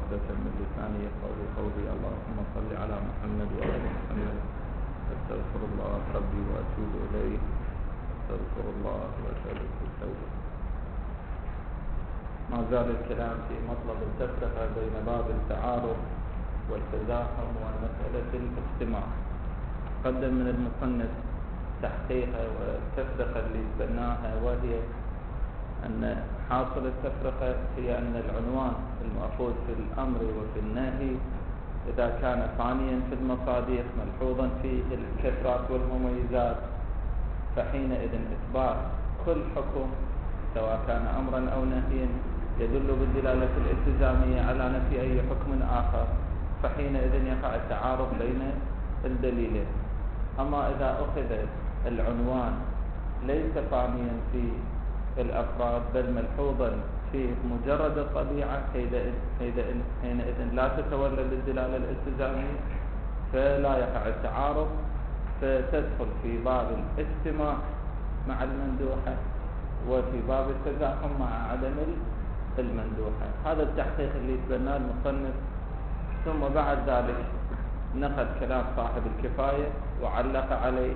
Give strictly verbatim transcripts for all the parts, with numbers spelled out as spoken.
عقدة من لساني يفقهوا قولي. اللهم صل على محمد وآل محمد. أستغفر الله ربي وأتوب إليه. أستغفر الله وأسألك التوبة. ما زال الكلام في مطلب التفرقة بين باب التعارف والتزاحم ومسألة الاجتماع. قدم من المصنف تحقيقها والتفرقة اللي تبناها، وهي أن حاصل التفرقة هي أن العنوان المأخوذ في الأمر وفي النهي إذا كان ثانيا في المصادق ملحوظا في الكثرات والمميزات، فحينئذ إثبات كل حكم سواء كان أمرا أو نهيا يدل بالدلالة الالتزامية على نفي أي حكم آخر، فحينئذ يقع التعارض بين الدليلين. أما إذا أخذ العنوان ليس ثانيا في الأفراد بل ملحوظا في مجرد الطبيعة، حينئذ لا تتولد الدلالة الالتزامية فلا يقع التعارض، فتدخل في باب الاجتماع مع المندوحة وفي باب التزاحم مع عدم المندوحة. هذا التحقيق اللي تبناه المصنف. ثم بعد ذلك نقد كلام صاحب الكفاية وعلق عليه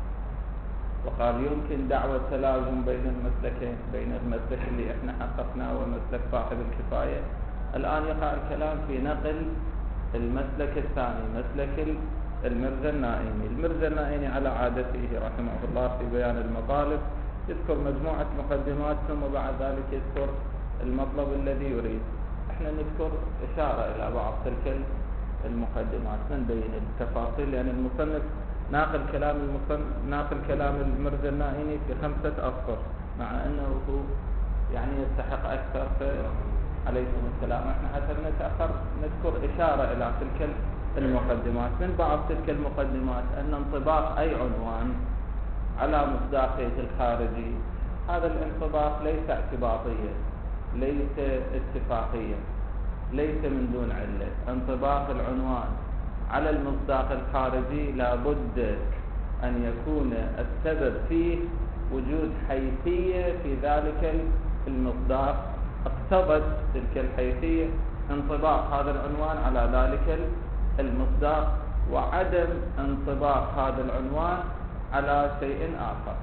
وقال يمكن دعوة تلازم بين المسلكين، بين المسلك اللي احنا حققناه ومسلك صاحب الكفاية. الآن يقع الكلام في نقل المسلك الثاني، مسلك المرزا النائمي. المرزا النائمي على عادته رحمه الله في بيان المطالب يذكر مجموعة مقدمات ثم بعد ذلك يذكر المطلب الذي يريد. احنا نذكر إشارة إلى بعض تلك المقدمات، نبين التفاصيل، لأن يعني المصنف ناقل كلام المصنف ناقل كلام المرزا النائمي في خمسة أسطر، مع أنه هو يعني يستحق أكثر. عليكم السلام. احنا حتى نتأخر نذكر إشارة إلى تلك المقدمات. من بعض تلك المقدمات أن انطباق أي عنوان على مصداقية الخارجي، هذا الانطباق ليس اعتباطيا، ليس اتفاقيا، ليس من دون علة. انطباق العنوان على المصداق الخارجي لابد أن يكون السبب فيه وجود حيثية في ذلك المصداق اقتضت تلك الحيثية انطباق هذا العنوان على ذلك المصداق، وعدم انطباق هذا العنوان على شيء آخر.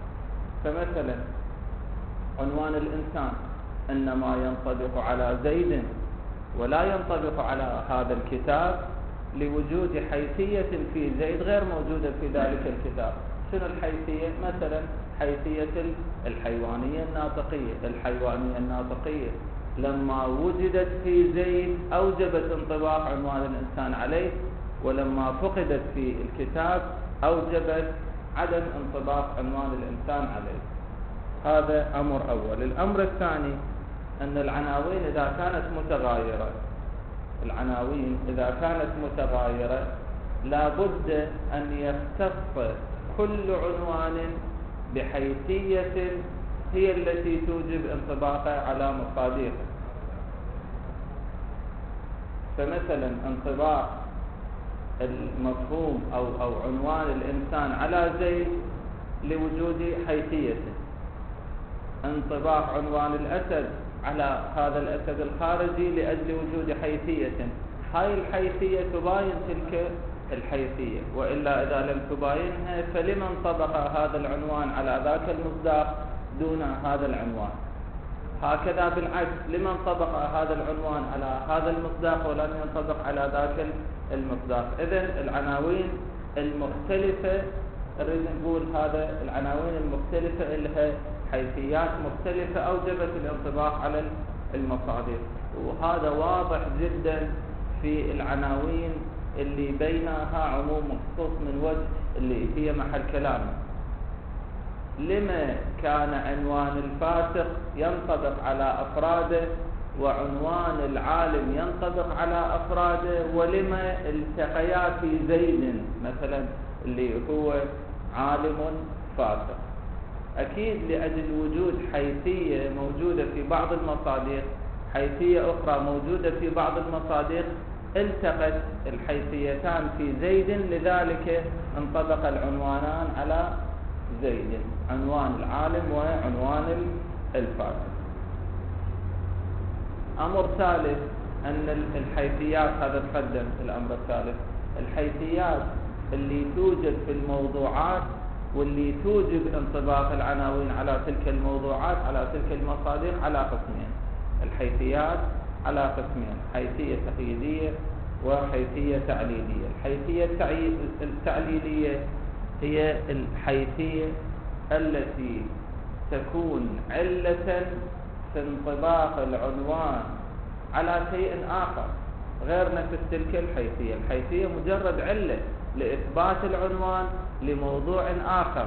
فمثلا عنوان الإنسان إنما ينطبق على زيد ولا ينطبق على هذا الكتاب لوجود حيثية في زيد غير موجودة في ذلك الكتاب. شنو الحيثية؟ مثلا حيثية الحيوانية الناطقية. الحيوانية الناطقية لما وجدت في زيد أوجبت انطباق عنوان الإنسان عليه، ولما فقدت في الكتاب أوجبت عدم انطباق عنوان الإنسان عليه. هذا أمر أول. الأمر الثاني أن العناوين إذا كانت متغايرة العناوين إذا كانت متغايرة لابد أن يختص كل عنوان بحيثية هي التي توجب انطباقه على مصادقه. فمثلا انطباق المفهوم أو, أو عنوان الإنسان على زيد لوجود حيثية، انطباق عنوان الأسد على هذا الأسد الخارجي لأجل وجود حيثية. هاي الحيثية تباين تلك الحيثية، وإلا إذا لم تباينها فلما انطبق هذا العنوان على ذاك المصداق دون هذا العنوان؟ هكذا بالعكس، لما انطبق هذا العنوان على هذا المصداق ولم ينطبق على ذاك المصداق؟ إذن العناوين المختلفة نريد نقول هذا العناوين المختلفة لها حيثيات مختلفة أوجبت الانطباق على المصادر، وهذا واضح جدا في العناوين اللي بينها عموم مخصوص من وجه اللي هي محل كلامه. لما كان عنوان الفاسق ينطبق على أفراده وعنوان العالم ينطبق على أفراده، ولما التقيا في زيد مثلا اللي هو عالم فاسق؟ أكيد لأجل وجود حيثية موجودة في بعض المصادق، حيثية أخرى موجودة في بعض المصادق، التقت الحيثيتان في زيد، لذلك انطبق العنوانان على زيد، عنوان العالم وعنوان الفاسق. أمر ثالث أن الحيثيات، هذا تقدم الأمر الثالث، الحيثيات اللي توجد في الموضوعات واللي توجد انطباق العناوين على تلك الموضوعات على تلك المصادر على قسمين. الحيثيات على قسمين، حيثية تقييدية وحيثية تعليلية. الحيثية التعليلية هي الحيثية التي تكون علة في انطباق العنوان على شيء آخر غير نفس تلك الحيثية. الحيثية مجرد علة لإثبات العنوان لموضوع آخر،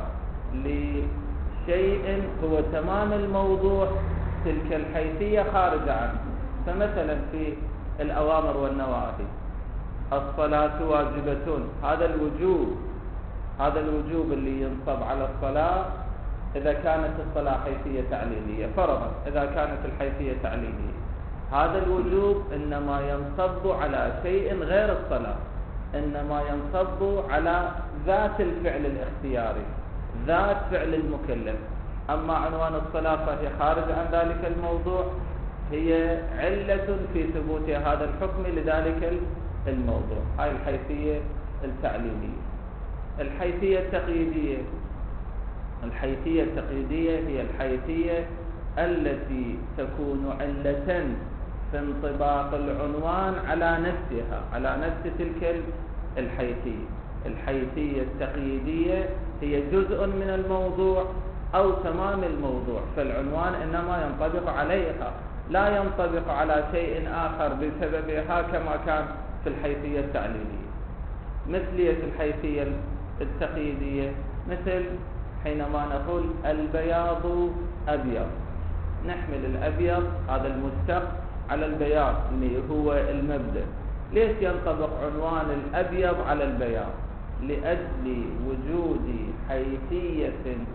لشيء هو تمام الموضوع تلك الحيثية خارج عنه. فمثلا في الأوامر والنواهي، الصلاة واجبة، هذا الوجوب هذا الوجوب اللي ينصب على الصلاة إذا كانت الصلاة حيثية تعليلية، فرضا إذا كانت الحيثية تعليلية، هذا الوجوب إنما ينصب على شيء غير الصلاة، إنما ينصب على ذات الفعل الاختياري، ذات فعل المكلف. أما عنوان الصلاة فهي خارج عن ذلك الموضوع، هي علة في ثبوت هذا الحكم لذلك الموضوع. هاي الحيثية التعليلية. الحيثية التقييدية، الحيثية التقييدية هي الحيثية التي تكون علة في انطباق العنوان على نفسها، على نفس تلك الحيثية. الحيثية التقييدية هي جزء من الموضوع أو تمام الموضوع، فالعنوان إنما ينطبق عليها، لا ينطبق على شيء آخر بسببها كما كان في الحيثية التعليلية. مثلية الحيثية التقييدية مثل حينما نقول البياض أبيض، نحمل الأبيض هذا المشتق على البياض اللي هو المبدأ. ليش ينطبق عنوان الأبيض على البياض؟ لأجل وجود حيثية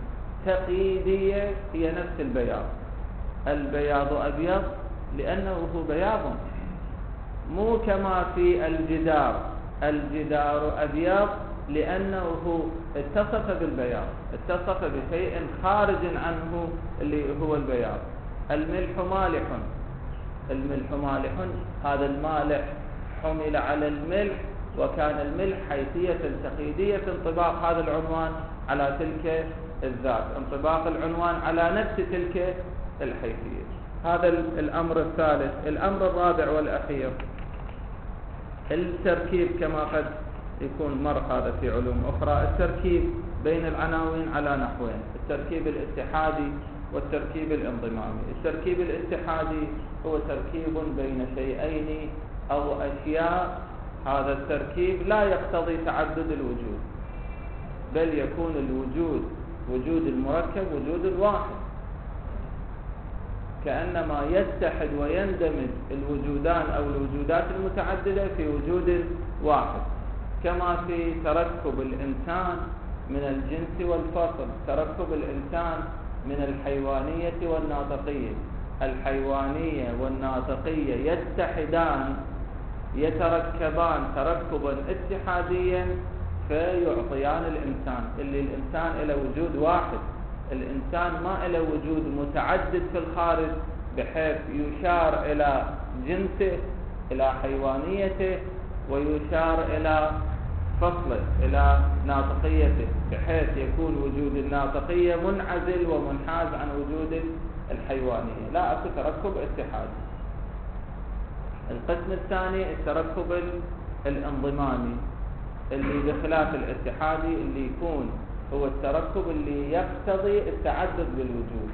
تقييدية هي نفس البياض. البياض أبيض لأنه هو بياض، مو كما في الجدار، الجدار أبيض لأنه اتصف بالبياض، اتصف بشيء خارج عنه اللي هو البياض. الملح مالح، الملح مالح، هذا المالح حمل على الملح، وكان الملح حيثية تقييدية في انطباق هذا العنوان على تلك الذات، انطباق العنوان على نفس تلك الحيثية. هذا الأمر الثالث. الأمر الرابع والأخير، التركيب كما قد يكون مر هذا في علوم أخرى، التركيب بين العناوين على نحوين: التركيب الاتحادي والتركيب الانضمامي. التركيب الاتحادي هو تركيب بين شيئين أو أشياء، هذا التركيب لا يقتضي تعدد الوجود، بل يكون الوجود وجود المركب وجود الواحد، كأنما يتحد ويندمج الوجودان أو الوجودات المتعددة في وجود واحد، كما في تركب الإنسان من الجنس والفصل، تركب الإنسان من الحيوانية والناطقية. الحيوانية والناطقية يتحدان، يتركبان تركبا اتحاديا فيعطيان الإنسان، اللي الإنسان إلى وجود واحد. الإنسان ما إلى وجود متعدد في الخارج بحيث يشار إلى جنسه، إلى حيوانيته، ويشار إلى فصله، إلى ناطقيته، بحيث يكون وجود الناطقية منعزل ومنحاز عن وجود الحيوانية. لا أكو تركب اتحادي. القسم الثاني التركب الانضمامي، اللي بخلاف الاتحادي، اللي يكون هو التركب اللي يقتضي التعدد بالوجود،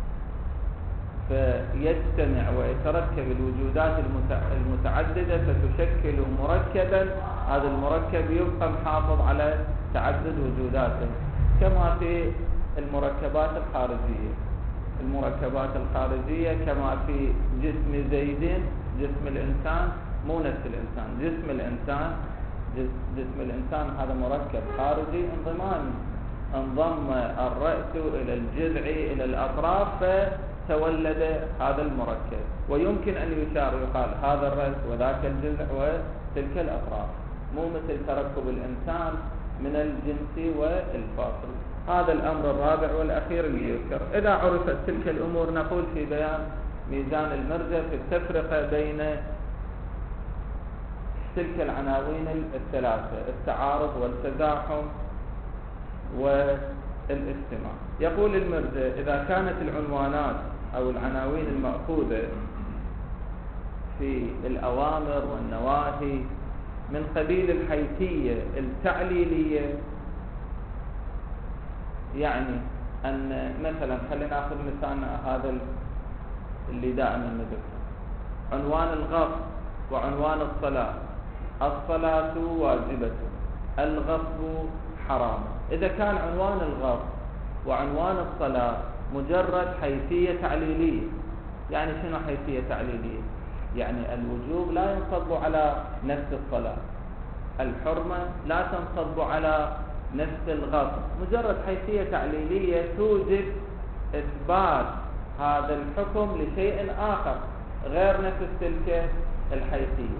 فيجتمع ويتركب الوجودات المتعددة فتشكل مركبا، هذا المركب يبقى محافظ على تعدد وجوداته، كما في المركبات الخارجية. المركبات الخارجية كما في جسم زيد، جسم الإنسان مو نفس الإنسان، جسم الإنسان جسم الإنسان هذا مركب خارجي انضمامي، انضم الرأس إلى الجذع إلى الأطراف فتولد هذا المركب، ويمكن أن يشار يقال هذا الرأس وذاك الجذع وتلك الأطراف، مو مثل تركب الإنسان من الجنس والفاصل. هذا الأمر الرابع والأخير اللي يذكر. إذا عرفت تلك الأمور نقول في بيان ميزان المرجع في التفرقة بين تلك العناوين الثلاثة: التعارض والتزاحم والاستماع. يقول المرزا: إذا كانت العنوانات أو العناوين المأخوذة في الأوامر والنواهي من قبيل الحيثية التعليلية، يعني أن مثلا خلينا نأخذ مثال هذا اللي دائما نذكره: عنوان الغصب وعنوان الصلاة: الصلاة واجبة، الغصب حرام. إذا كان عنوان الغصب وعنوان الصلاة مجرد حيثية تعليلية، يعني شنو حيثية تعليلية؟ يعني الوجوب لا ينصب على نفس الصلاة، الحرمة لا تنصب على نفس الغصب، مجرد حيثية تعليلية توجب إثبات هذا الحكم لشيء آخر غير نفس تلك الحيثية.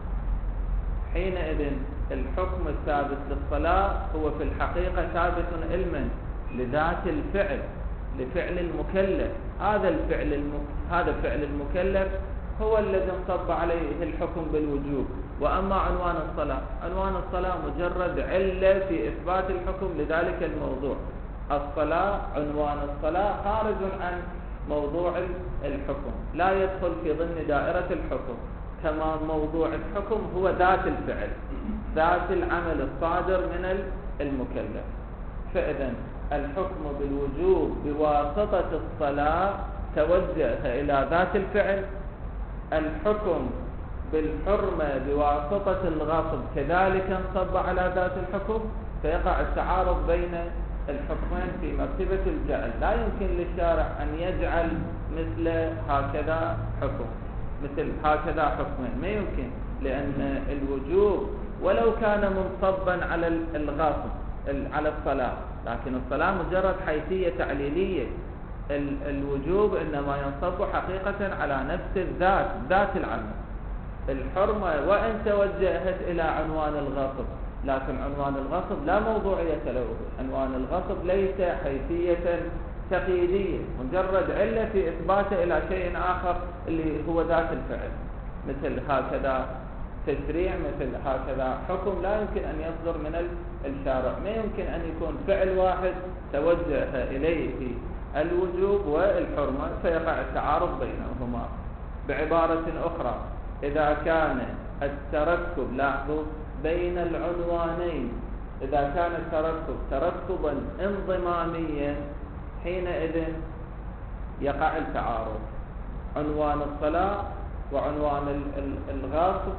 حينئذ الحكم الثابت للصلاة هو في الحقيقة ثابت علما لذات الفعل، لفعل المكلف. هذا الفعل الم... هذا فعل المكلف هو الذي انصب عليه الحكم بالوجوب. وأما عنوان الصلاة، عنوان الصلاة مجرد علة في إثبات الحكم لذلك الموضوع. الصلاة، عنوان الصلاة خارج عن موضوع الحكم، لا يدخل في ضمن دائرة الحكم، كما موضوع الحكم هو ذات الفعل، ذات العمل الصادر من المكلف. فإذا الحكم بالوجوب بواسطة الصلاة توجه إلى ذات الفعل، الحكم بالحرمة بواسطة الغصب كذلك انصب على ذات الحكم، فيقع التعارض بين الحكمين في مرتبة الجعل. لا يمكن للشارع أن يجعل مثل هكذا حكم، مثل هكذا حكمين، ما يمكن، لأن الوجوب ولو كان منصبا على الغصب على الصلاة، لكن الصلاة مجرد حيثية تعليلية، الوجوب إنما ينصب حقيقة على نفس الذات، ذات العمل. الحرمة وإن توجهت إلى عنوان الغصب، لكن عنوان الغصب لا موضوعية له، عنوان الغصب ليس حيثية تقييدية، مجرد علة في إثباته إلى شيء آخر اللي هو ذات الفعل. مثل هكذا تشريع، مثل هكذا حكم لا يمكن أن يصدر من الشارع، ما يمكن أن يكون فعل واحد توجه إليه الوجوب والحرمة فيقع التعارض بينهما. بعبارة أخرى، إذا كان التركب، لاحظوا، بين العنوانين، إذا كان التركب تركبا انضماميا، حينئذ يقع التعارض. عنوان الصلاة وعنوان الغاصب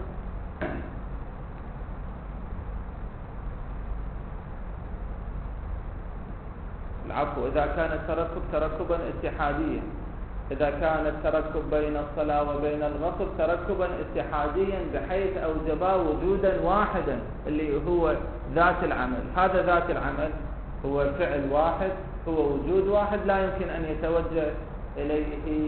العفو إذا كان التركب تركبا اتحاديا، إذا كان التركب بين الصلاة وبين الغصب تركبا اتحاديا بحيث أوجبا وجودا واحدا اللي هو ذات العمل. هذا ذات العمل هو فعل واحد، هو وجود واحد، لا يمكن أن يتوجه إليه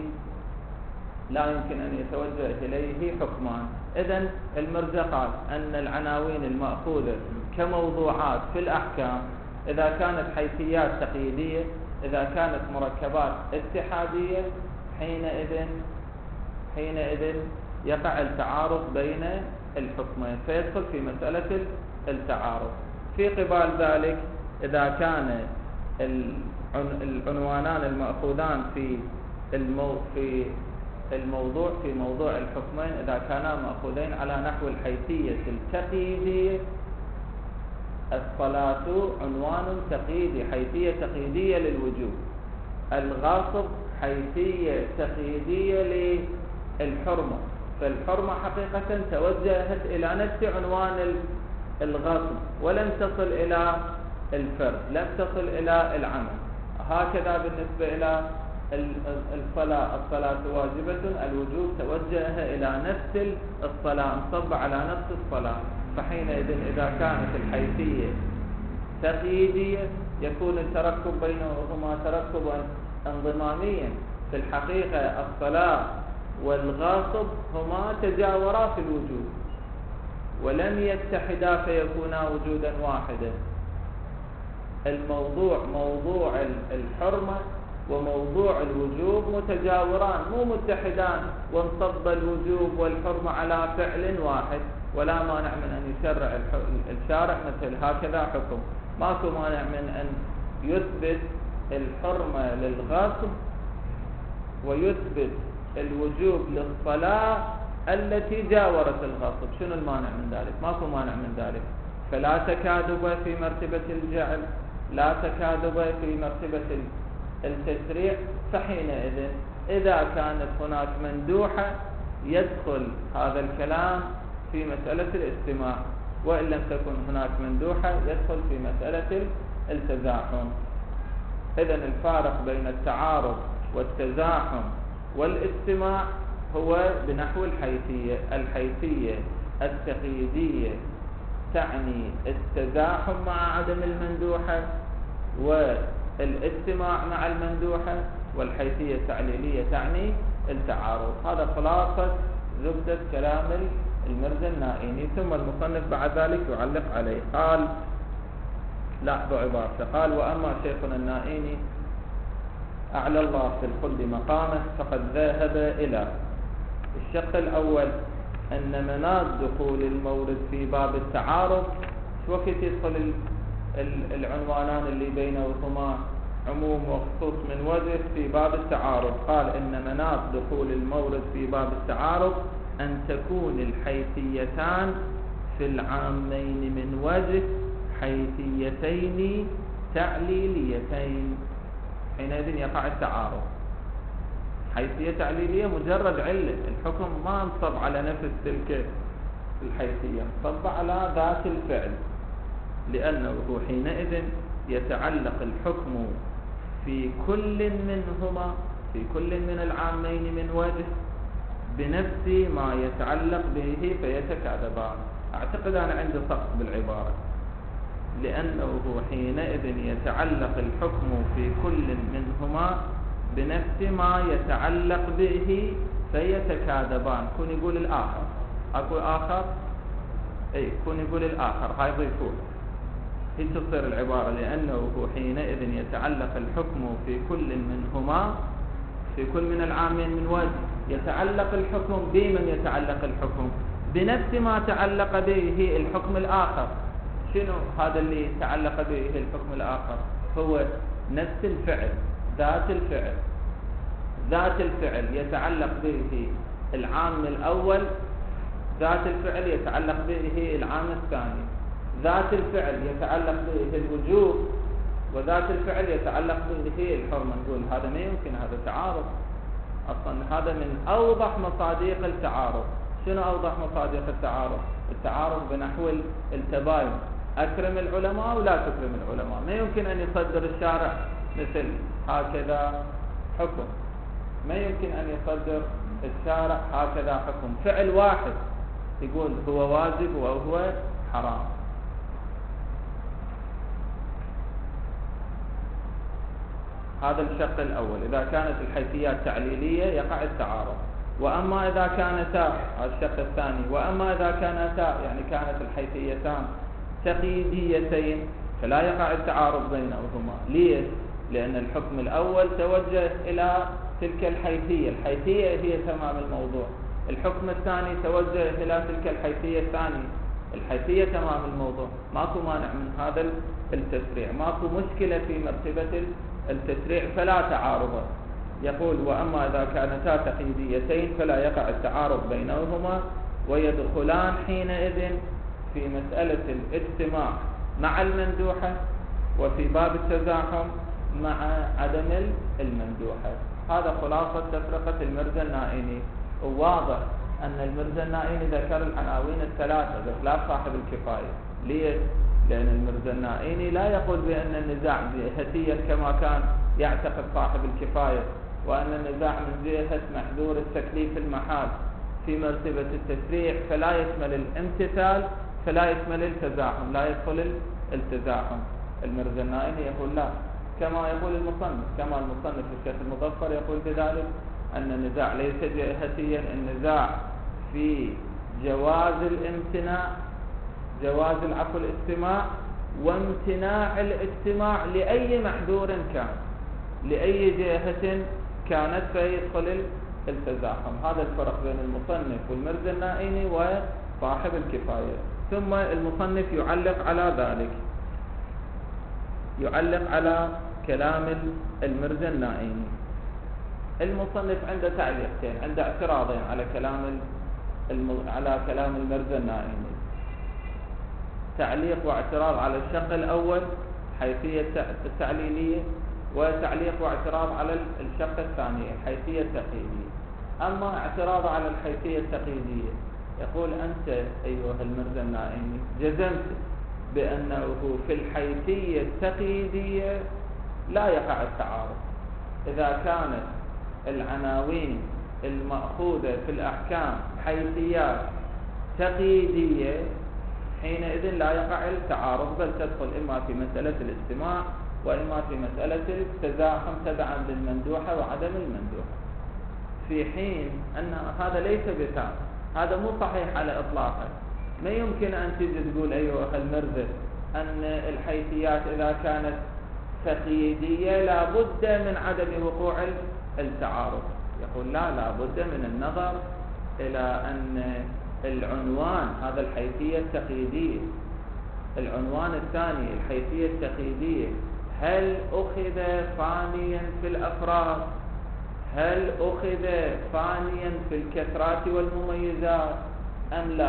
لا يمكن أن يتوجه إليه حكمان. إذن المرزا قال أن العناوين المأخوذة كموضوعات في الأحكام إذا كانت حيثيات تقييدية، إذا كانت مركبات اتحادية، حينئذ حينئذ يقع التعارض بين الحكمين، فيدخل في مسألة التعارض. في قبال ذلك، إذا كان العنوانان المأخوذان في المو في الموضوع في موضوع الحكمين إذا كانا مأخوذين على نحو الحيثية التقييدية، الصلاة عنوان تقييدي، حيثية تقييدية للوجوب، الغاصب حيثية تقييدية للحرمة، فالحرمة حقيقة توجهت إلى نفس عنوان الغاصب ولم تصل إلى الفرد، لم تصل إلى العمل. هكذا بالنسبة إلى الصلاة، الصلاة واجبة، الوجوب توجه إلى نفس الصلاة، انصب على نفس الصلاة. فحينئذ إذا كانت الحيثية تقييدية يكون التركب بينهما تركبا انضماميا. في الحقيقة الصلاة والغاصب هما تجاورا في الوجود ولم يتحدا فيكونا وجودا واحدا. الموضوع موضوع الحرمة وموضوع الوجوب متجاوران، مو متحدان وانصب الوجوب والحرمة على فعل واحد، ولا مانع من أن يشرع الشارع مثل هكذا حكم. ماكو مانع من أن يثبت الحرمة للغصب ويثبت الوجوب للصلاة التي جاورت الغصب. شنو المانع من ذلك؟ ماكو مانع من ذلك. فلا تكاذب في مرتبة الجعل، لا تكاذب في مرتبة التشريع. فحينئذ إذا كانت هناك مندوحة يدخل هذا الكلام في مسألة الاستماع، وإن لم تكن هناك مندوحة يدخل في مسألة التزاحم. إذن الفارق بين التعارض والتزاحم والاستماع هو بنحو الحيثية. الحيثية التقييدية تعني التزاحم مع عدم المندوحة، والاستماع مع المندوحة، والحيثية التعليلية تعني التعارض. هذا خلاصة زبدة كلام المرزا النائيني. ثم المصنف بعد ذلك يعلق عليه. قال لاحظوا عبارته، قال: وأما شيخنا النائيني أعلى الله في الخلد مقامه فقد ذهب إلى الشق الأول أن مناط دخول المورد في باب التعارض. شو وقت يدخل العنوانان اللي بينهما عموم وخصوص من وجه في باب التعارض؟ قال: إن مناط دخول المورد في باب التعارض أن تكون الحيثيتان في العامين من وجه حيثيتين تعليليتين. حينئذ يقع التعارض. حيثية تعليلية مجرد علة، الحكم ما انصب على نفس تلك الحيثية، انصب على ذات الفعل، لأنه حينئذ يتعلق الحكم في كل منهما، في كل من العامين من وجه، بنفس ما يتعلق به فيتكاذبان. أعتقد أنا عندي سقط بالعبارة، لأنه حينئذ يتعلق الحكم في كل منهما بنفس ما يتعلق به فيتكاذبان. كون يقول الآخر، أقول آخر، أي كون يقول الآخر، هاي ضيفون، هي تصير العبارة، لأنه حينئذ يتعلق الحكم في كل منهما، في كل من العامين من وجه، يتعلق الحكم بمن يتعلق الحكم بنفس ما تعلق به الحكم الآخر. شنو هذا اللي تعلق به الحكم الآخر؟ هو نفس الفعل، ذات الفعل، ذات الفعل يتعلق به العام الأول، ذات الفعل يتعلق به العام الثاني، ذات الفعل يتعلق به الوجوب، وذات الفعل يتعلق به الحرمة. نقول هذا ما يمكن، هذا تعارض أصلا. هذا من أوضح مصادق التعارض. شنو أوضح مصادق التعارض؟ التعارض بنحو التباين، أكرم العلماء ولا تكرم العلماء. ما يمكن أن يصدر الشارع مثل هكذا حكم، ما يمكن أن يصدر الشارع هكذا حكم، فعل واحد يقول هو واجب وهو حرام. هذا الشق الأول. إذا كانت الحيثيات تعليلية يقع التعارض. وأما إذا كانتا، هذا الشق الثاني، وأما إذا كانتا يعني كانت الحيثيتان تقييديتين فلا يقع التعارض بينهما. ليش؟ لأن الحكم الأول توجه إلى تلك الحيثية، الحيثية هي تمام الموضوع. الحكم الثاني توجه إلى تلك الحيثية الثانية، الحيثية تمام الموضوع. ماكو مانع من هذا التسريع، ماكو مشكلة في مرتبة التسريع، فلا تعارض. يقول: وأما إذا كانتا تقييديتين فلا يقع التعارض بينهما، ويدخلان حينئذ في مسألة الاجتماع مع المندوحة، وفي باب التزاحم مع عدم المندوحة. هذا خلاصة تفرقة المرزا النائيني. وواضح أن المرزا النائيني ذكر العناوين الثلاثة بخلاف صاحب الكفاية. ليش؟ لأن المرزا النائيني لا يقول بأن النزاع جهتيا كما كان يعتقد صاحب الكفاية، وأن النزاع من جهة محذور التكليف المحال في مرتبة التشريع فلا يشمل الامتثال، فلا يشمل التزاحم، لا يدخل التزاحم. المرزا النائيني يقول لا، كما يقول المصنف، كما المصنف الشيخ المظفر يقول بذلك أن النزاع ليس جهتيا، النزاع في جواز الامتناع، جواز العفو الاجتماع، وامتناع الاجتماع لأي محذور كان، لأي جهة كانت فيدخل التزاحم. هذا الفرق بين المصنف والمرزا النائيني صاحب الكفاية. ثم المصنف يعلق على ذلك، يعلق على كلام المرزا النائمي. المصنف عنده تعليقتين، عنده اعتراضين على كلام الم... على كلام المرزا النائمي. تعليق واعتراض على الشق الأول حيثية التعليلية، وتعليق واعتراض على الشق الثاني الحيثية التقييدية. أما اعتراض على الحيثية التقييدية، يقول أنت أيها المرزا النائمي جزمت بأنه في الحيثية التقييدية لا يقع التعارض. إذا كانت العناوين المأخوذة في الأحكام حيثيات تقييدية حينئذ لا يقع التعارض، بل تدخل إما في مسألة الاستماع وإما في مسألة التزاحم تبعا للمندوحة وعدم المندوحة، في حين أن هذا ليس بتام، هذا مو صحيح على إطلاقا. ما يمكن أن تجي تقول أيها المرزا أن الحيثيات إذا كانت تقييدية لا بد من عدم وقوع التعارض. يقول لا، لا بد من النظر إلى أن العنوان هذا الحيثية التقييدية، العنوان الثاني الحيثية التقييدية، هل أخذ فانيا في الأفراد؟ هل أخذ فانيا في الكثرات والمميزات أم لا؟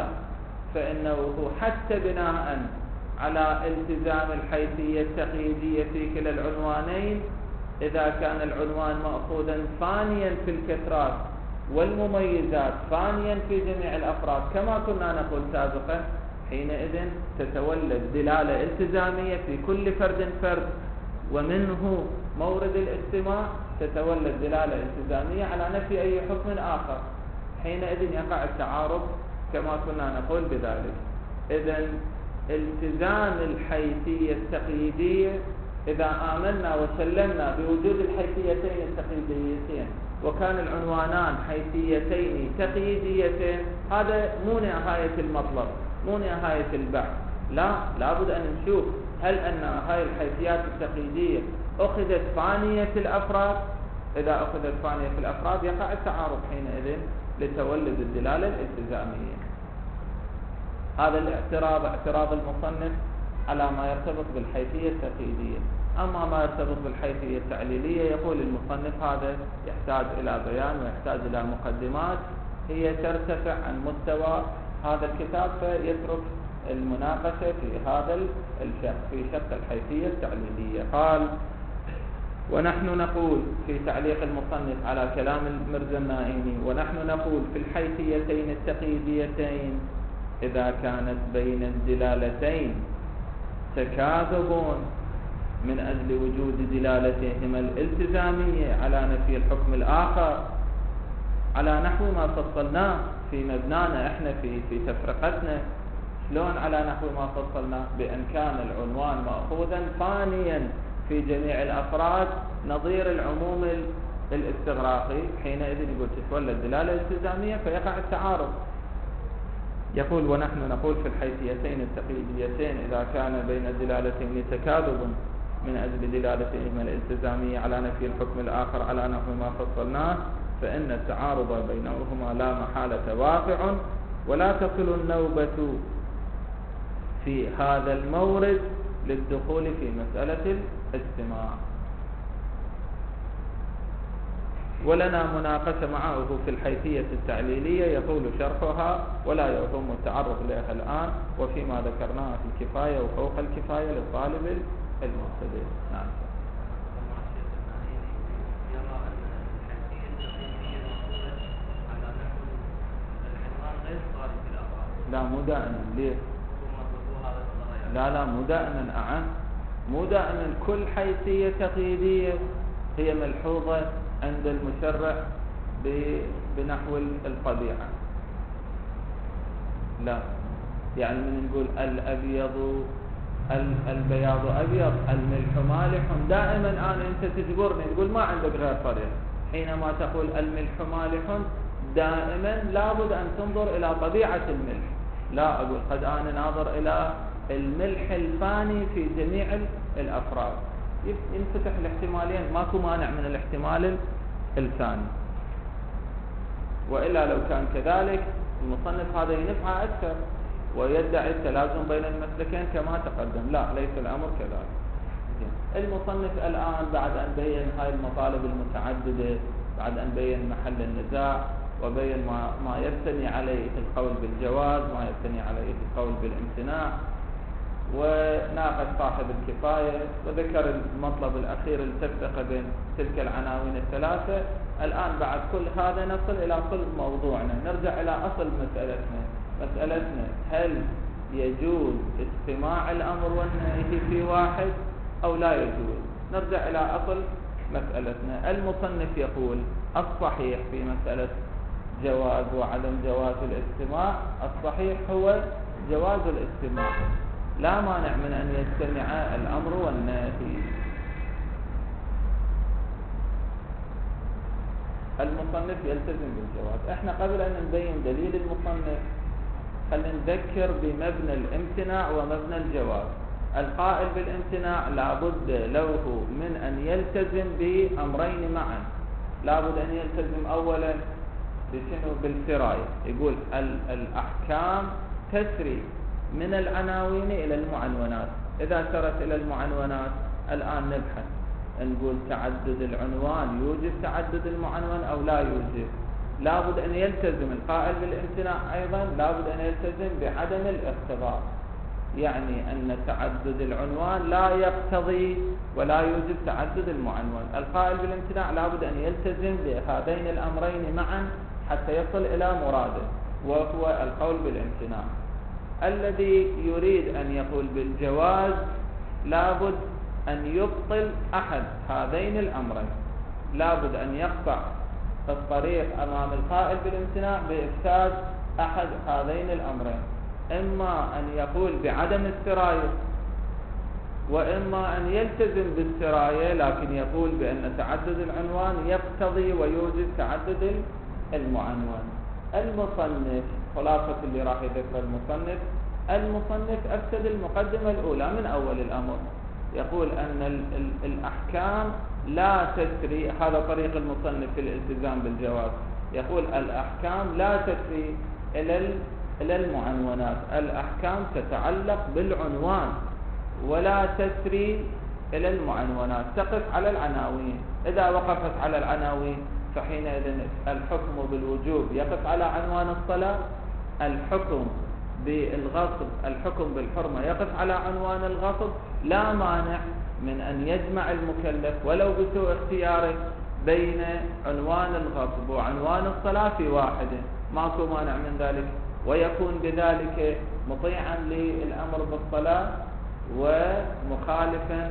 فإنه حتى بناء على التزام الحيثية التقييدية في كلا العنوانين، إذا كان العنوان مأخوذا فانيا في الكثرات والمميزات فانيا في جميع الأفراد كما كنا نقول سابقا، حينئذ تتولد دلالة التزامية في كل فرد فرد، ومنه مورد الاستماع تتولد دلالة التزامية على نفي أي حكم آخر، حينئذ يقع التعارض كما كنا نقول بذلك. إذن التزام الحيثية التقييدية، إذا آمنا وسلمنا بوجود الحيثيتين التقييديتين وكان العنوانان حيثيتين تقييديتين، هذا مو نهاية المطلب، مو نهاية البحث. لا، لابد أن نشوف هل أن هاي الحيثيات التقييدية أخذت فانية في الأفراد. إذا أخذت فانية في الأفراد يقع التعارض حينئذ لتولد الدلالة الالتزامية. هذا الاعتراض اعتراض المصنف على ما يرتبط بالحيثية التقييدية. أما ما يرتبط بالحيثية التعليلية، يقول المصنف هذا يحتاج إلى بيان ويحتاج إلى مقدمات هي ترتفع عن مستوى هذا الكتاب، فيترك المناقشة في هذا الشق، في شق الحيثية التعليلية. قال: ونحن نقول في تعليق المصنف على كلام المرزا النائمي، ونحن نقول في الحيثيتين التقييديتين إذا كانت بين الدلالتين تكاذب من أجل وجود دلالتهما الالتزامية على نفي الحكم الآخر، على نحو ما فصلناه في مبنانا احنا في في تفرقتنا. شلون على نحو ما فصلناه؟ بأن كان العنوان مأخوذا فانيا في جميع الأفراد نظير العموم الاستغراقي، حينئذ يقول تتولد دلالة التزامية فيقع التعارض. يقول: ونحن نقول في الحيثيتين التقييديتين إذا كان بين الدلالتين تكاذب من أجل دلالتهما الالتزامية على نفي الحكم الآخر على نحو ما فصلناه، فإن التعارض بينهما لا محالة واقع، ولا تصل النوبة في هذا المورد للدخول في مسألة الاستماع. ولنا مناقشة معه في الحيثية التعليلية يطول شرحها ولا يهم التعرض لها الآن، وفيما ذكرناه في الكفاية وفوق الكفاية للطالب المبتدئ. نعم. لا مو دائما. ليه؟ لا لا مو دائما. أعم مو دائما. كل حيثية تقييدية هي ملحوظة عند المشرع بنحو الطبيعة. لا، يعني من نقول الأبيض البياض أبيض، الملح مالح، دائما أنا أنت تجبرني تقول ما عندك غير طريق. حينما تقول الملح مالح دائما لابد أن تنظر إلى طبيعة الملح. لا أقول قد أنا ناظر إلى الملح الفاني في جميع الأفراد. ينفتح الاحتمالين، ماكو مانع من الاحتمال الثاني. وإلا لو كان كذلك المصنف هذا ينفع أكثر ويدعي التلازم بين المسلكين كما تقدم. لا، ليس الأمر كذلك. المصنف الآن بعد أن بين هاي المطالب المتعددة، بعد أن بين محل النزاع وبين ما, ما يبتني عليه القول بالجواز، ما يبتني عليه القول بالامتناع، وناقش صاحب الكفاية وذكر المطلب الأخير التفرقة بين تلك العناوين الثلاثة. الآن بعد كل هذا نصل إلى صلب موضوعنا، نرجع إلى أصل مسألتنا. مسألتنا هل يجوز اجتماع الأمر والنهي في واحد أو لا يجوز؟ نرجع إلى أصل مسألتنا. المصنف يقول الصحيح في مسألة جواز وعدم جواز الاجتماع، الصحيح هو جواز الاجتماع، لا مانع من أن يجتمع الأمر والنهي. المصنف يلتزم بالجواز. احنا قبل أن نبين دليل المصنف خلينا نذكر بمبنى الامتناع ومبنى الجواز. القائل بالامتناع لابد له من أن يلتزم بأمرين معا. لابد أن يلتزم أولا بشنو؟ بالسراية. يقول الأحكام تسري من العناوين إلى المعنونات. إذا سرت إلى المعنونات الآن نبحث، نقول تعدد العنوان يوجب تعدد المعنون أو لا يوجب. لابد أن يلتزم القائل بالامتناع أيضا لابد أن يلتزم بعدم الاقتضاء، يعني أن تعدد العنوان لا يقتضي ولا يوجب تعدد المعنون. القائل بالامتناع لابد أن يلتزم بهذين الأمرين معا حتى يصل إلى مراده، وهو القول بالامتناع. الذي يريد أن يقول بالجواز لابد أن يبطل أحد هذين الأمرين، لابد أن يقطع الطريق أمام القائل بالامتناع بإفساد أحد هذين الأمرين، إما أن يقول بعدم السراية، وإما أن يلتزم بالسراية لكن يقول بأن تعدد العنوان يقتضي ويوجب تعدد المعنون. المصنف خلاصة اللي راح يذكر المصنف، المصنف أفسد المقدمة الأولى من أول الأمر. يقول أن ال ال الأحكام لا تسري، هذا طريق المصنف في الالتزام بالجواز. يقول الأحكام لا تسري إلى إلى المعنونات، الأحكام تتعلق بالعنوان ولا تسري إلى المعنونات، تقف على العناوين. إذا وقفت على العناوين فحينئذ الحكم بالوجوب يقف على عنوان الصلاة، الحكم بالغصب الحكم بالحرمة يقف على عنوان الغصب. لا مانع من أن يجمع المكلف ولو بسوء اختياره بين عنوان الغصب وعنوان الصلاة في واحدة، ماكو مانع من ذلك، ويكون بذلك مطيعا للأمر بالصلاة ومخالفا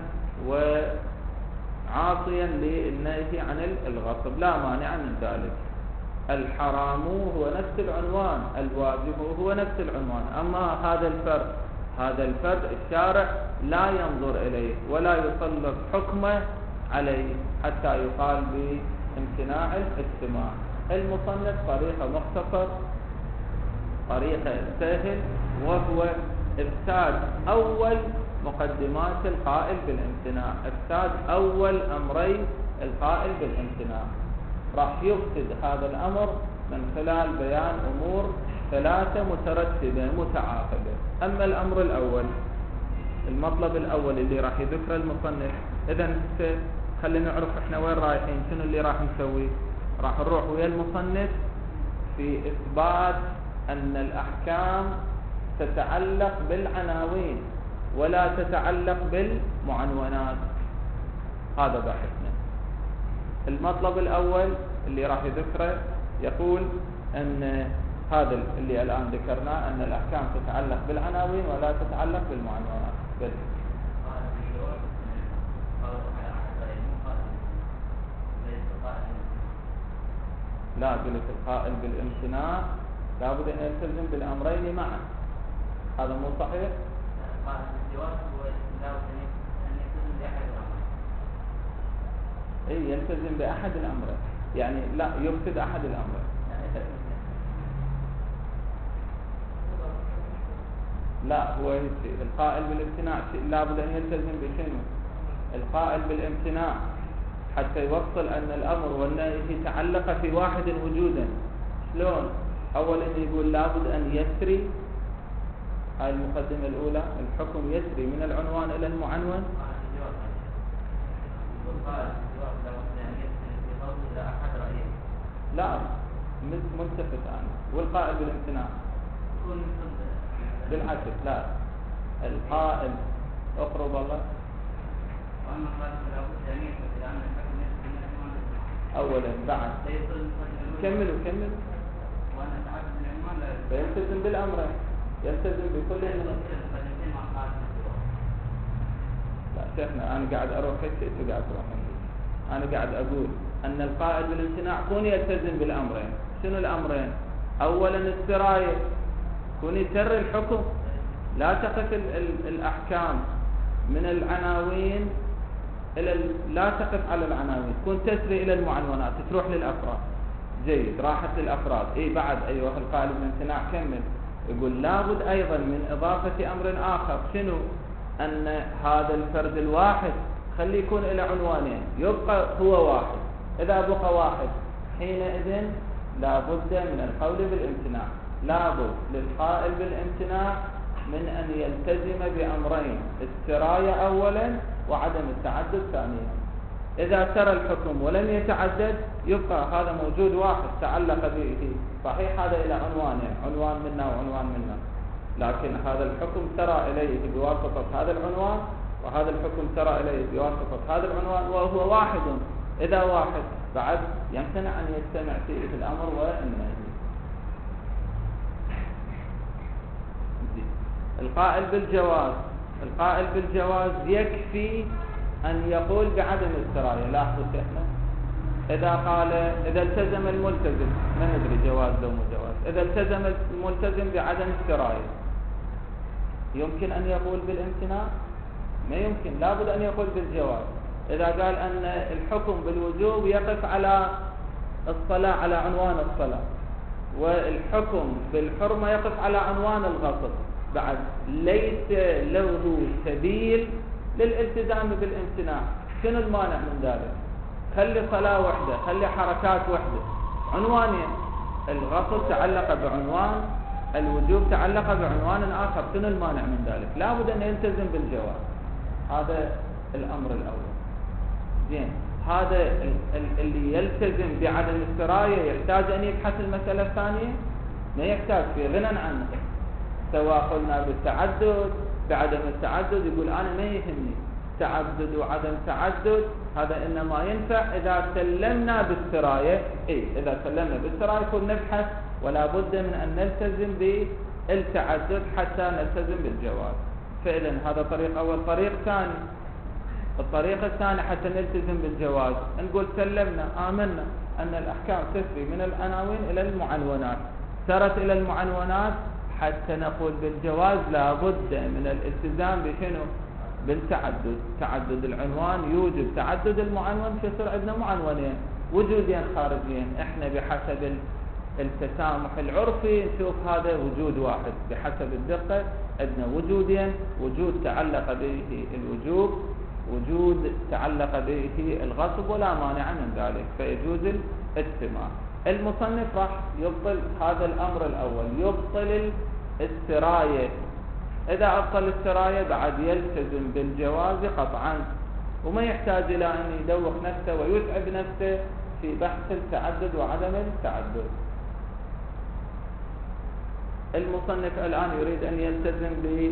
وعاصيا للنهي عن الغصب، لا مانع من ذلك. الحرام هو نفس العنوان، الواجب هو نفس العنوان، أما هذا الفرد هذا الفرد الشارع لا ينظر إليه ولا يسلط حكمه عليه حتى يقال بامتناع الاجتماع. المصنف طريقة مختصر، طريقة سهل، وهو إفساد أول مقدمات القائل بالامتناع، إفساد أول أمري القائل بالامتناع. راح يفسد هذا الأمر من خلال بيان أمور ثلاثة مترتبة متعاقبة. أما الأمر الأول، المطلب الأول اللي راح يذكر المصنف، إذن خلينا نعرف إحنا وين رايحين، شنو اللي راح نسوي. راح نروح ويا المصنف في إثبات أن الأحكام تتعلق بالعناوين ولا تتعلق بالمعنونات. هذا بحثنا. المطلب الأول اللي راح يذكره يقول أن هذا اللي الآن ذكرناه، أن الأحكام تتعلق بالعناوين ولا تتعلق بالمعنونات. بس لا، قلت القائل بالامتناع لابد أن يلتزم بالأمرين معا، هذا مو صحيح؟ قال الجواز هو لابد أن يلتزم بأحد الأمرين. إيه، يلتزم بأحد الأمرين، يعني لا يفسد أحد الأمرين. لا، هو القائل بالامتناع لابد أن يلتزم بشنو؟ القائل بالامتناع حتى يوصل أن الأمر والنهي تعلق في واحد وجودا. شلون؟ أولا يقول لابد أن يسري، هاي المقدمة الأولى، الحكم يسري من العنوان إلى المعنون. لا ملتفت عنه. والقائل بالامتناع بالعكس، لا القائل اقرب الله اولا بعد كملوا كملوا فيلتزم بالامرين، يلتزم بكل من. لا شيخنا انا قاعد اروح هيك انت قاعد تروح، انا قاعد اقول ان القائل بالامتناع كون يلتزم بالامرين. شنو الامرين؟ اولا السرايه، كون يسر الحكم، لا تقف ال ال الاحكام من العناوين الى لا تقف على العناوين، كون تسري الى المعنونات، تروح للافراد. جيد، راحت للافراد. اي بعد ايها القائل بالامتناع كمل، يقول لابد ايضا من اضافه امر اخر. شنو؟ ان هذا الفرد الواحد خليه يكون الى عنوانين، يبقى هو واحد. اذا بقى واحد حينئذ لابد من القول بالامتناع، لابد للقائل بالامتناع من ان يلتزم بامرين، السرايه اولا وعدم التعدد ثانيا. اذا سرى الحكم ولم يتعدد يبقى هذا موجود واحد تعلق به، صحيح هذا الى عنوانين، عنوان منا وعنوان منا، لكن هذا الحكم سرى اليه بواسطه هذا العنوان، وهذا الحكم سرى اليه بواسطه هذا العنوان، وهو واحد. اذا واحد بعد يمتنع ان يجتمع فيه الامر والنهي. القائل بالجواز، القائل بالجواز يكفي ان يقول بعدم السرايه. لاحظوا شيخنا، اذا قال اذا التزم الملتزم، ما ندري جواز لو مو جواز، اذا التزم الملتزم بعدم السرايه يمكن ان يقول بالامتناع؟ ما يمكن، لابد ان يقول بالجواز. اذا قال ان الحكم بالوجوب يقف على الصلاه، على عنوان الصلاه، والحكم بالحرمه يقف على عنوان الغصب، بعد ليس له سبيل للالتزام بالامتناع. شنو المانع من ذلك؟ خلي صلاة واحدة، خلي حركات واحدة، عنوانين، الغصب تعلق بعنوان، الوجوب تعلق بعنوان آخر، شنو المانع من ذلك؟ لابد أن يلتزم بالجواز. هذا الأمر الأول. زين، هذا اللي يلتزم بعدم السراية يحتاج أن يبحث المسألة الثانية؟ ما يحتاج، في غنى عنه. سواء قلنا بالتعدد بعدم التعدد، يقول أنا ما يهمني تعدد وعدم تعدد، هذا إنما ينفع إذا سلمنا بالسراية. إيه، إذا سلمنا بالسراية يكون نبحث، ولا بد من أن نلتزم بالتعدد حتى نلتزم بالجواز. فإذا هذا طريق أول. طريق ثاني، الطريق الثاني حتى نلتزم بالجواز، نقول سلمنا آمنا أن الأحكام تسري من العناوين إلى المعنونات، سرت إلى المعنونات، حتى نقول بالجواز لابد من الالتزام بشنو؟ بالتعدد. تعدد العنوان يوجد تعدد المعنون، فيصير عندنا معنونين وجودين خارجيين. احنا بحسب التسامح العرفي نشوف هذا وجود واحد، بحسب الدقة عندنا وجودين، وجود تعلق به الوجوب، وجود تعلق به الغصب، ولا مانع من ذلك، فيجوز الاجتماع. المصنف راح يبطل هذا الأمر الأول، يبطل السراية. إذا أبطل السراية بعد يلتزم بالجواز قطعا، وما يحتاج إلى أن يدوخ نفسه ويتعب نفسه في بحث التعدد وعدم التعدد. المصنف الآن يريد أن يلتزم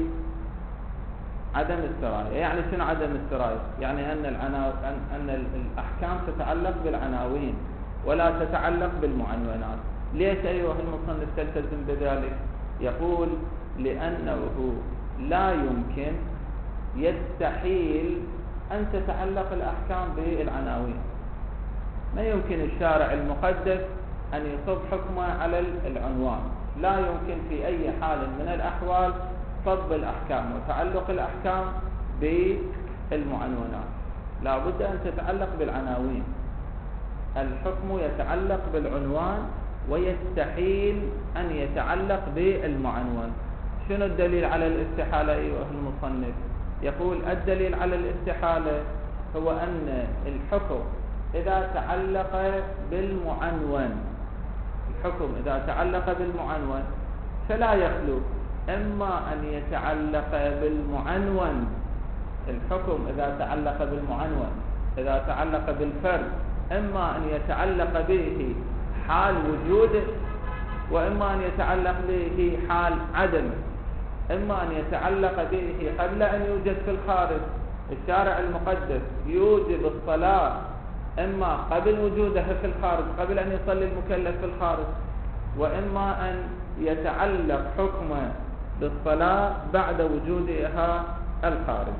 بعدم السراية. يعني شنو عدم السراية؟ يعني أن, العناو... أن... أن الأحكام تتعلق بالعناوين ولا تتعلق بالمعنونات. ليش أيها المصنف تلتزم بذلك؟ يقول لأنه لا يمكن، يستحيل أن تتعلق الأحكام بالعناوين. ما يمكن الشارع المقدس أن يصب حكمه على العنوان، لا يمكن في أي حال من الأحوال صب الأحكام وتعلق الأحكام بالمعنونات، لا بد أن تتعلق بالعناوين. الحكم يتعلق بالعنوان ويستحيل أن يتعلق بالمعنون. شنو الدليل على الاستحالة أيها المصنف؟ يقول الدليل على الاستحالة هو أن الحكم إذا تعلق بالمعنون الحكم إذا تعلق بالمعنون فلا يخلو إما أن يتعلق بالمعنون، الحكم إذا تعلق بالمعنون إذا تعلق بالفرد إما أن يتعلق به حال وجوده، وإما أن يتعلق به حال عدمه. إما أن يتعلق به قبل أن يوجد في الخارج، الشارع المقدس يوجب الصلاة إما قبل وجوده في الخارج قبل أن يصلي المكلف في الخارج، وإما أن يتعلق حكمه بالصلاة بعد وجودها الخارج.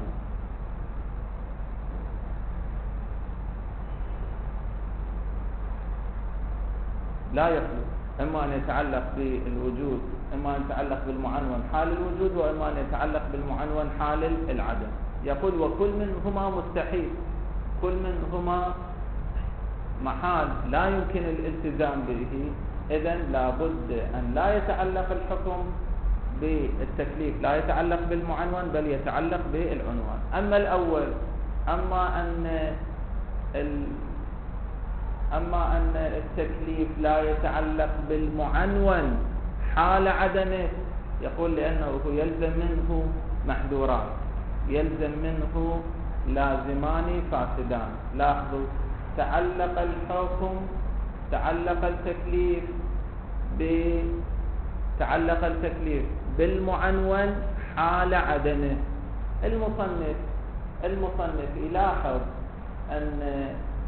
لا يخلو إما أن يتعلق بالوجود، إما أن يتعلق بالمعنون حال الوجود، وإما أن يتعلق بالمعنون حال العدم. يقول وكل منهما مستحيل، كل منهما محال لا يمكن الالتزام به، إذن لابد أن لا يتعلق الحكم بالتكليف، لا يتعلق بالمعنون بل يتعلق بالعنوان. أما الأول أما أن ال أما أن التكليف لا يتعلق بالمعنون حال عدمه، يقول لأنه يلزم منه محذوران، يلزم منه لازمان فاسدان. لاحظوا، تعلق الحكم تعلق التكليف ب تعلق التكليف بالمعنون حال عدمه. المصنف المصنف يلاحظ أن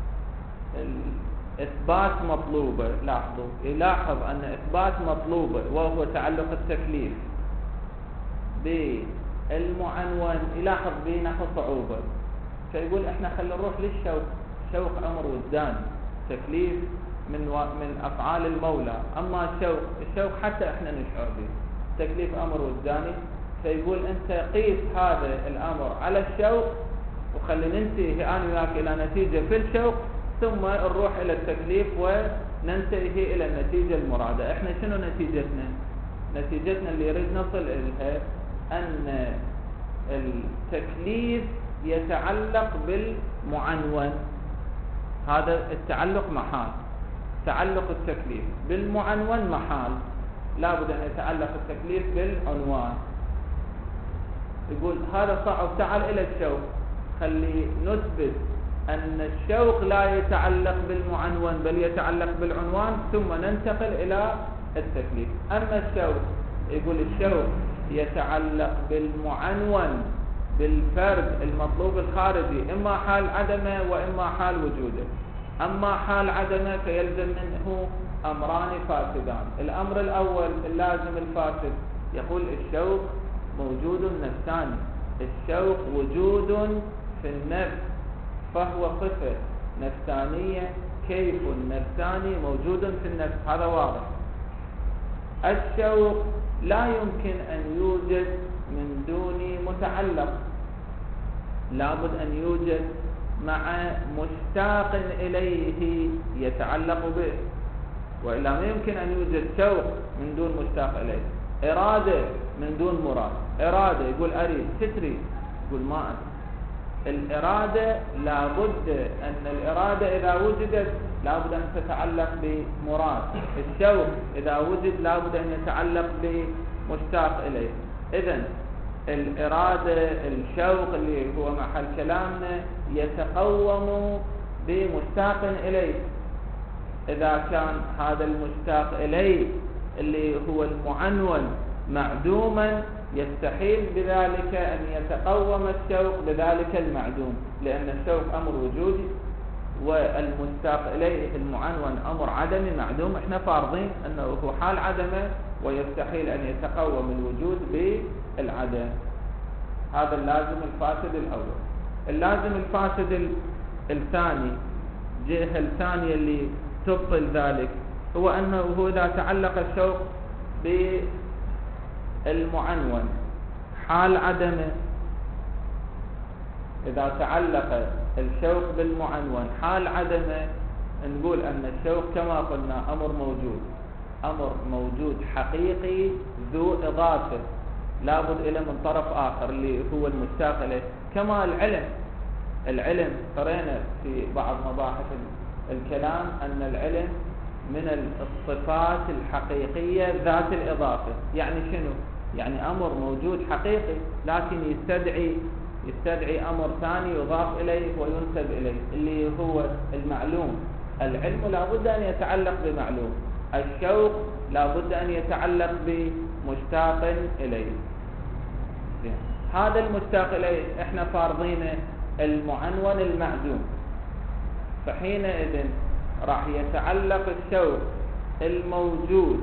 إثبات مطلوبة، لاحظوا يلاحظ أن إثبات مطلوبة وهو تعلق التكليف بالمعنون، يلاحظ به نحو صعوبة، فيقول إحنا خلينا نروح للشوق. شوق أمر وجداني، تكليف من و... من أفعال المولى. أما الشوق الشوق حتى إحنا نشعر به، تكليف أمر وجداني، فيقول أنت قيس هذا الأمر على الشوق وخلي ننتهي أنا وياك إلى نتيجة في الشوق، ثم نروح إلى التكليف وننتهي إلى النتيجة المرادة. إحنا شنو نتيجتنا؟ نتيجتنا اللي يريد نصل إليها أن التكليف يتعلق بالمعنون، هذا التعلق محال، تعلق التكليف بالمعنون محال، لابد أن يتعلق التكليف بالعنوان. يقول هذا صعب، تعال إلى الشوق، خلي نثبت أن الشوق لا يتعلق بالمعنون بل يتعلق بالعنوان، ثم ننتقل إلى التكليف. أما الشوق، يقول الشوق يتعلق بالمعنون بالفرد المطلوب الخارجي، إما حال عدمه وإما حال وجوده. أما حال عدمه فيلزم منه أمران فاسدان. الأمر الأول اللازم الفاسد، يقول الشوق موجود نفساني، الشوق وجود في النفس، فهو صفة نفسانية، كيف نفساني موجود في النفس، هذا واضح. الشوق لا يمكن أن يوجد من دون متعلق، لابد أن يوجد مع مشتاق إليه يتعلق به، وإلا ما يمكن أن يوجد شوق من دون مشتاق إليه. إرادة من دون مراد، إرادة يقول أريد، تتريد يقول ما أريد. الإرادة لابد أن الإرادة إذا وجدت لابد أن تتعلق بمراد، الشوق إذا وجد لابد أن يتعلق بمشتاق إليه. إذن الإرادة الشوق اللي هو محل كلامنا يتقوم بمشتاق إليه. إذا كان هذا المشتاق إليه اللي هو المعنون معدوما، يستحيل بذلك أن يتقوم الشوق بذلك المعدوم، لأن الشوق أمر وجودي والمشتاق إليه المعنون أمر عدمي معدوم. احنا فارضين أنه هو حال عدمه ويستحيل أن يتقوم الوجود بالعدم. هذا اللازم الفاسد الأول. اللازم الفاسد الثاني، جهة الثانية اللي تبطل ذلك، هو أنه هو إذا تعلق الشوق بالمعنون حال عدمه، إذا تعلق الشوق بالمعنون حال عدمه، نقول أن الشوق كما قلنا أمر موجود، أمر موجود حقيقي ذو إضافة، لابد إلى من طرف آخر اللي هو المشتاق إليه. كما العلم، العلم قرينا في بعض مباحث الكلام أن العلم من الصفات الحقيقية ذات الإضافة. يعني شنو؟ يعني أمر موجود حقيقي لكن يستدعي يستدعي أمر ثاني يضاف إليه وينسب إليه اللي هو المعلوم. العلم لا بد أن يتعلق بمعلوم، الشوق لا بد أن يتعلق بمشتاق إليه. هذا المشتاق إليه إحنا فارضين المعنون المعدوم، فحينئذ راح يتعلق الشوق الموجود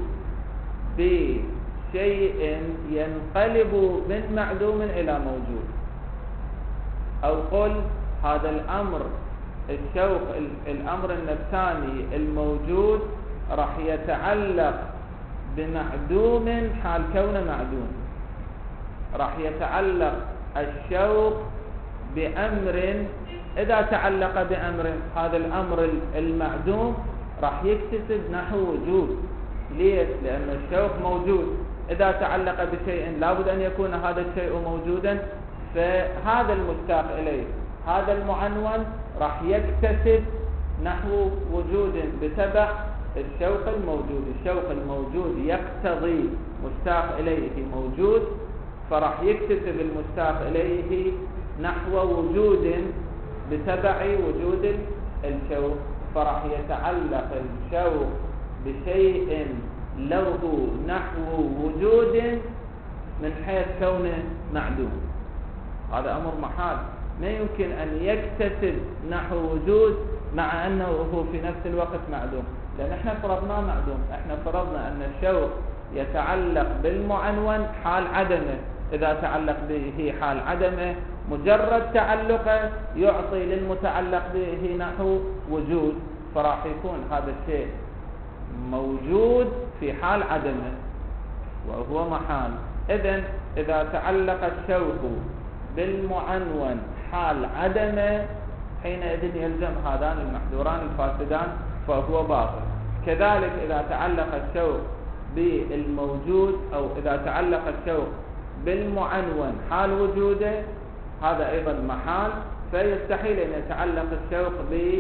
بشيء ينقلب من معدوم إلى موجود، أو قل هذا الأمر الشوق الأمر النفساني الموجود راح يتعلق بمعدوم حال كونه معدوم. راح يتعلق الشوق بأمر، إذا تعلق بأمر هذا الأمر المعدوم راح يكتسب نحو وجود. ليش؟ لأن الشوق موجود، إذا تعلق بشيء لابد أن يكون هذا الشيء موجودا، فهذا المشتاق إليه هذا المعنون راح يكتسب نحو وجود بتبع الشوق الموجود. الشوق الموجود يقتضي مشتاق إليه موجود، فراح يكتسب المشتاق إليه نحو وجود بتبع وجود الشوق، فراح يتعلق الشوق بشيء له نحو وجود من حيث كونه معدوم. هذا أمر محال، ما يمكن أن يكتسب نحو وجود مع أنه هو في نفس الوقت معدوم، لأن احنا فرضناه معدوم. احنا فرضنا أن الشوق يتعلق بالمعنون حال عدمه، إذا تعلق به حال عدمه مجرد تعلقه يعطي للمتعلق به نحو وجود، فراح يكون هذا الشيء موجود في حال عدمه وهو محال. إذن إذا تعلق الشوق بالمعنون حال عدمه حينئذ يلزم هذان المحذوران الفاسدان فهو باطل. كذلك إذا تعلق الشوق بالموجود أو إذا تعلق الشوق بالمعنون حال وجوده هذا أيضا محال، فيستحيل أن يتعلق الشوق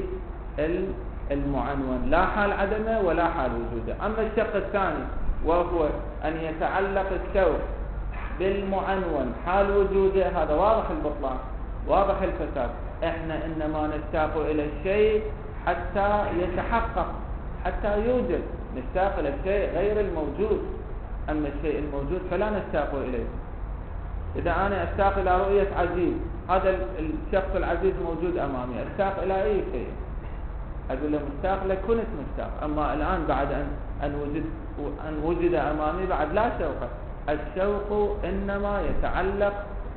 بالمعنون لا حال عدمه ولا حال وجوده. أما الشق الثاني وهو أن يتعلق الشوق بالمعنون حال وجوده هذا واضح البطلان واضح الفساد. احنا إنما نشتاق إلى الشيء حتى يتحقق حتى يوجد، نشتاق إلى الشيء غير الموجود. أما الشيء الموجود فلا نشتاق إليه. إذا أنا أشتاق إلى رؤية عزيز، هذا الشخص العزيز موجود أمامي، أشتاق إلى أي شيء أقول له مشتاق لك، كنت مشتاق. أما الآن بعد أن أن وجد أن وجد أمامي بعد لا شوق. الشوق إنما يتعلق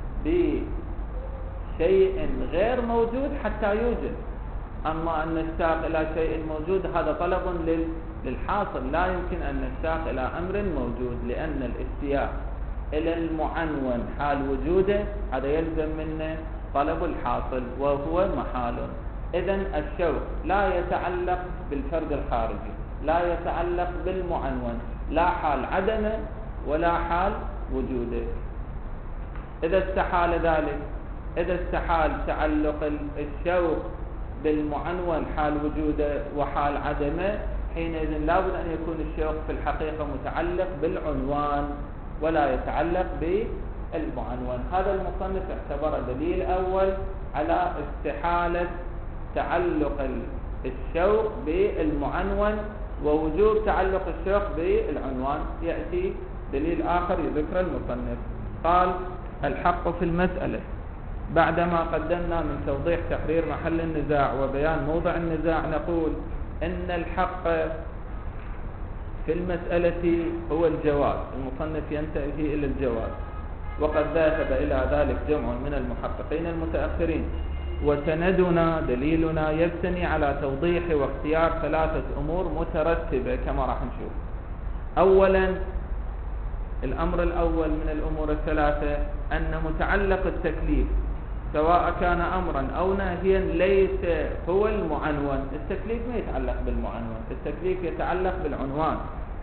بشيء غير موجود حتى يوجد. أما أن نشتاق إلى شيء موجود هذا طلب للحاصل، لا يمكن أن نشتاق إلى أمر موجود، لأن الاشتياق إلى المعنون حال وجوده هذا يلزم منه طلب الحاصل وهو محال. إذن الشوق لا يتعلق بالفرد الخارجي، لا يتعلق بالمعنون لا حال عدمه ولا حال وجوده. إذا استحال ذلك، إذا استحال تعلق الشوق بالمعنون حال وجوده وحال عدمه حينئذ لا بد أن يكون الشوق في الحقيقة متعلق بالعنوان ولا يتعلق بالمعنون. هذا المصنف اعتبر دليل أول على استحالة تعلق الشوق بالمعنون ووجوب تعلق الشوق بالعنوان. يأتي دليل آخر يذكر المصنف. قال الحق في المسألة بعدما قدمنا من توضيح تحرير محل النزاع وبيان موضع النزاع نقول إن الحق في المسألة هو الجواز. المصنف ينتهي إلى الجواز، وقد ذهب إلى ذلك جمع من المحققين المتأخرين، وسندنا دليلنا يبتني على توضيح واختيار ثلاثة أمور مترتبة كما راح نشوف. أولا الأمر الأول من الأمور الثلاثة أن متعلق التكليف سواء كان أمرا أو نهيا ليس هو المعنون. التكليف ما يتعلق بالمعنون، التكليف يتعلق بالعنوان.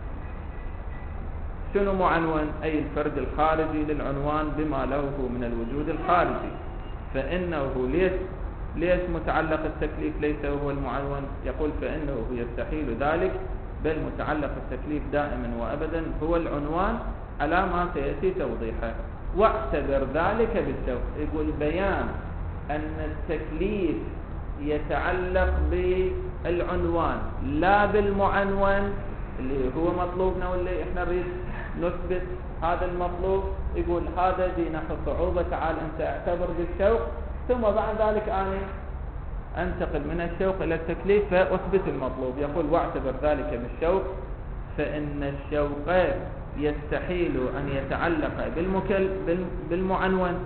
شنو معنون؟ أي الفرد الخارجي للعنوان بما له من الوجود الخارجي. فإنه ليس ليس متعلق التكليف ليس هو المعنون؟ يقول فإنه يستحيل ذلك بل متعلق التكليف دائما وأبدا هو العنوان على ما سيأتي توضيحه. واعتبر ذلك بالشوق، يقول بيان أن التكليف يتعلق بالعنوان لا بالمعنون اللي هو مطلوبنا واللي احنا نريد نثبت هذا المطلوب. يقول هذا دي نحو صعوبة، تعال أنت اعتبر بالشوق، ثم بعد ذلك أنا أنتقل من الشوق إلى التكليف فأثبت المطلوب. يقول واعتبر ذلك بالشوق فإن الشوق يستحيل أن يتعلق بالمكل بالمعنون،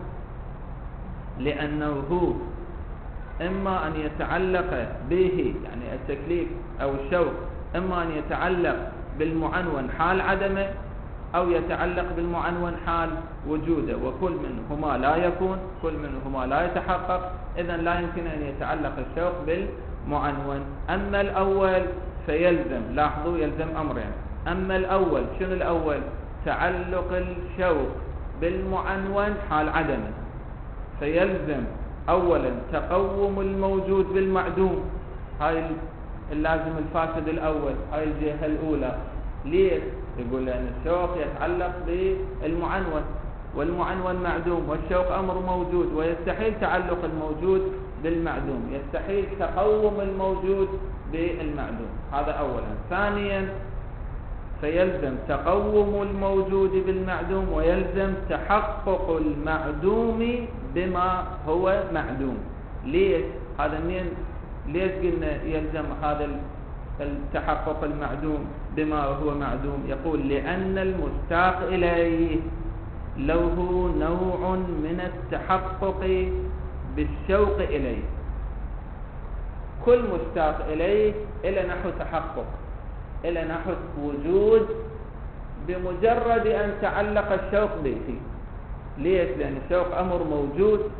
لأنه هو إما أن يتعلق به يعني التكليف أو الشوق إما أن يتعلق بالمعنون حال عدمه أو يتعلق بالمعنون حال وجوده، وكل منهما لا يكون، كل منهما لا يتحقق، إذن لا يمكن أن يتعلق الشوق بالمعنون. أما الأول فيلزم، لاحظوا يلزم أمرين. أما الأول شنو الأول؟ تعلق الشوق بالمعنون حال عدمه، فيلزم أولا تقوم الموجود بالمعدوم، هاي اللازم الفاسد الأول، هاي الجهة الأولى. ليه؟ يقول لأن الشوق يتعلق بالمعنون والمعنون معدوم، والشوق أمر موجود ويستحيل تعلق الموجود بالمعدوم، يستحيل تقوم الموجود بالمعدوم، هذا أولا. ثانيا فيلزم تقوم الموجود بالمعدوم ويلزم تحقق المعدوم بما هو معدوم. ليش؟ هذا منين؟ ليش قلنا يلزم هذا التحقق المعدوم بما هو معدوم؟ يقول لأن المشتاق إليه له نوع من التحقق بالشوق إليه. كل مشتاق إليه إلى نحو تحقق، إلى نحو وجود بمجرد أن تعلق الشوق به. ليش؟ لأن الشوق أمر موجود،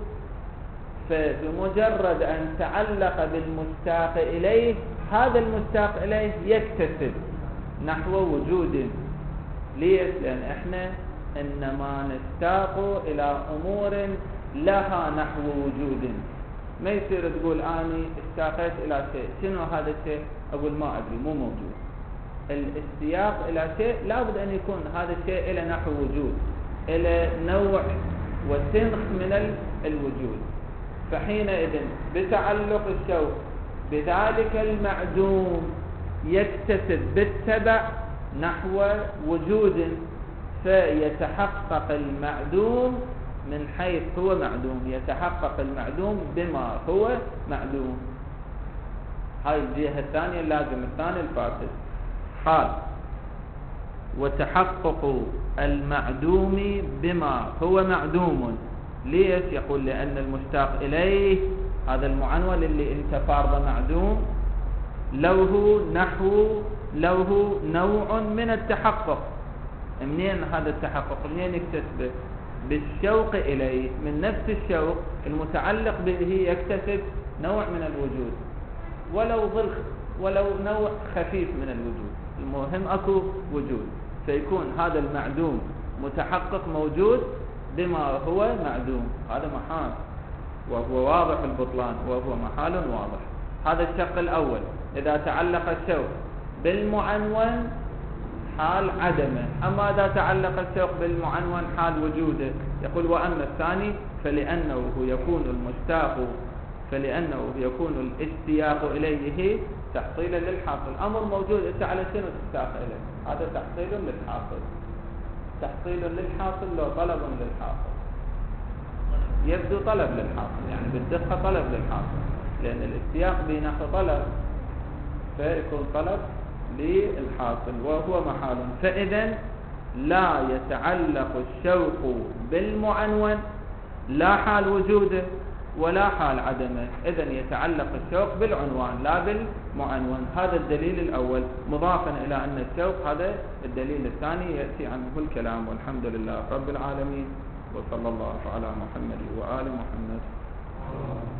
فبمجرد أن تعلق بالمشتاق إليه هذا المشتاق إليه يكتسب نحو وجود. ليش؟ لأن إحنا إنما نشتاق إلى أمور لها نحو وجود. ما يصير تقول أنا اشتاقت إلى شيء، شنو هذا الشيء؟ أقول ما أدري، مو موجود. الاشتياق إلى شيء لابد أن يكون هذا الشيء إلى نحو وجود، إلى نوع وسنخ من الوجود. فحينئذ بتعلق الشوق بذلك المعدوم يكتسب بالتبع نحو وجود، فيتحقق المعدوم من حيث هو معدوم، يتحقق المعدوم بما هو معدوم. هاي الجهة الثانية اللازم الثاني الفاسد. قال وتحقق المعدوم بما هو معدوم. ليش؟ يقول لأن المشتاق إليه هذا المعنون اللي انت فارض معدوم له نحو له نوع من التحقق. منين هذا التحقق؟ منين يكتسبه؟ بالشوق إليه، من نفس الشوق المتعلق به يكتسب نوع من الوجود، ولو ظل ولو نوع خفيف من الوجود، المهم أكو وجود، فيكون هذا المعدوم متحقق موجود بما هو معدوم. هذا محال وهو واضح البطلان، وهو محال واضح. هذا الشق الأول إذا تعلق الشوق بالمعنون حال عدمه. أما إذا تعلق الشوق بالمعنون حال وجوده، يقول وأما الثاني فلأنه يكون المشتاق فلأنه يكون الاشتياق إليه تحصيلا للحاصل. أمر موجود، أنت على شنو تشتاق إليه؟ هذا تحصيل للحاصل، تحصيل للحاصل لو طلب للحاصل، يبدو طلب للحاصل، يعني بالدقة طلب للحاصل، لأن الاشتياق بنحو طلب فيكون طلب للحاصل وهو محال. فإذا لا يتعلق الشوق بالمعنون لا حال وجوده ولا حال عدمه، إذن يتعلق الشوق بالعنوان لا بالمعنون. هذا الدليل الأول، مضافا إلى أن الشوق هذا الدليل الثاني يأتي عنه الكلام. والحمد لله رب العالمين، وصلى الله على محمد وآل محمد.